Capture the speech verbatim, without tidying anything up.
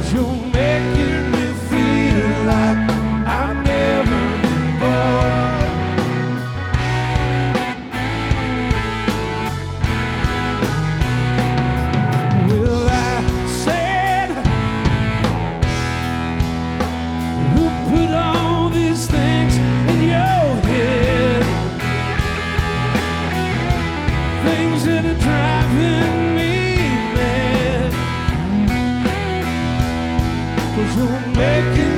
you're making me feel like I've never been born. Well, I said, who put all these things in your head? Things that are driving me mad, 'cause you're making